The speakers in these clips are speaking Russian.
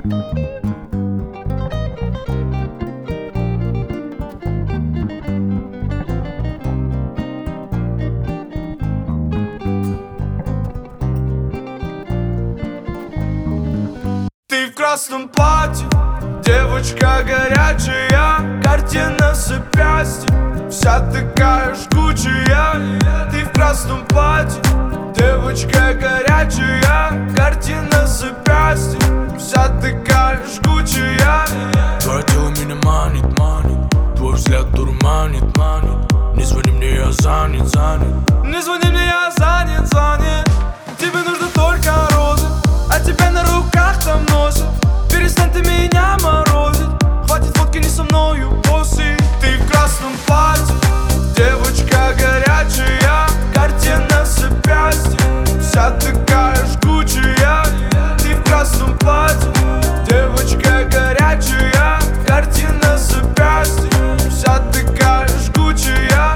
Ты в красном платье, девочка горячая, картина с запястья, вся такая жгучая. Ты в красном платье, девочка горячая, картина с запястья, вся такая жгучая. Твое тело меня манит, манит, твой взгляд дурманит, манит. Не звони мне, я занят, занят. Не звони мне, я занят, занят. Тебе нужно только розы, а тебя на руках там носят. Перестань ты меня морозить, хватит водки, не со мною боссы. Ты в красном платье, девочка горячая, картина с запястья, вся такая жгучая. Ты в красном платье, девочка горячая, картина с запястья, вся такая жгучая.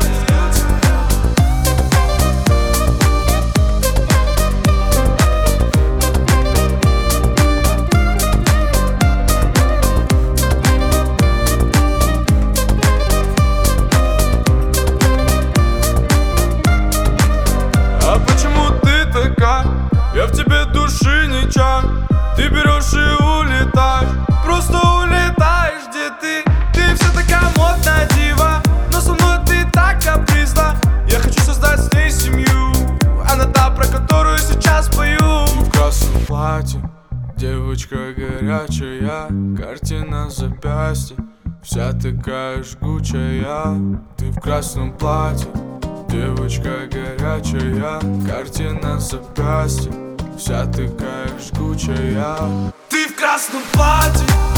Я в тебе души не чаю. Ты берешь и улетаешь, просто улетаешь, где ты? Ты вся такая модная дива, но со мной ты так капризна. Я хочу создать с ней семью, она та, про которую сейчас пою. Ты в красном платье, девочка горячая, картина с запястья, вся такая жгучая. Ты в красном платье, девочка горячая, картина с запястья, вся такая жгучая. Ты в красном платье,